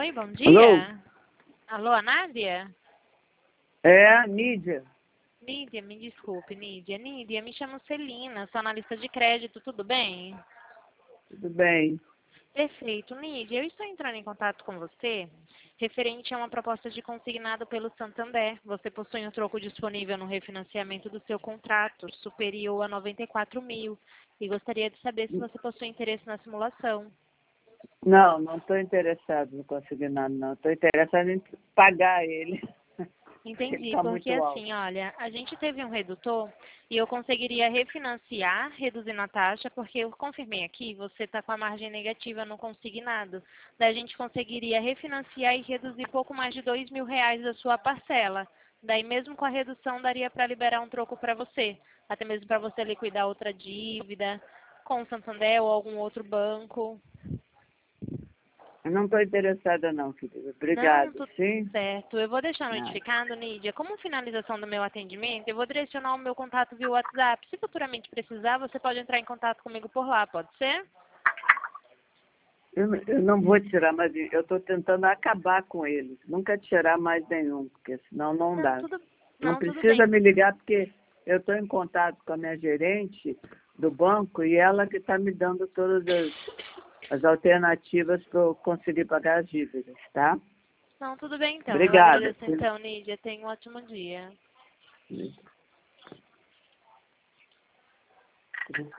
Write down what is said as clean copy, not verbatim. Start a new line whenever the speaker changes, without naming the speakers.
Oi, bom
Alô?
dia. Alô, Nádia?
É, Nídia.
Nídia, me desculpe, Nídia. Nídia, me chamo Celina, sou analista de crédito, tudo bem?
Tudo bem?
Perfeito, Nídia. Eu estou entrando em contato com você referente a uma proposta de consignado pelo Santander. Você possui um troco disponível no refinanciamento do seu contrato, superior a 94 mil. E gostaria de saber se você possui interesse na simulação.
Não estou interessado no consignado, não. Estou interessado em pagar ele. Ele
Entendi,
está
porque
muito alto.
assim, olha, a gente teve um redutor e eu conseguiria refinanciar, reduzindo a taxa, porque eu confirmei aqui, você está com a margem negativa no consignado. Daí a gente conseguiria refinanciar e reduzir pouco mais de R$ 2.000 da sua parcela. Daí mesmo com a redução daria para liberar um troco para você, até mesmo para você liquidar outra dívida com o Santander ou algum outro banco.
Eu não estou interessada, não, querida.
Não,
Obrigado,
tudo
sim?
certo. Eu vou deixar
Nada.
notificado, Nídia. Como finalização do meu atendimento, eu vou direcionar o meu contato via WhatsApp. Se futuramente precisar, você pode entrar em contato comigo por lá, pode ser?
Eu não vou tirar mais. Eu estou tentando acabar com eles. Nunca tirar mais nenhum, porque senão não
Não,
dá. Não
tudo
precisa
bem.
me ligar, porque eu estou em contato com a minha gerente do banco e ela que está me dando todas as alternativas para eu conseguir pagar as dívidas, tá?
Não, tudo bem então. Eu
Obrigada.
agradeço então, Nídia. Tenha um ótimo dia.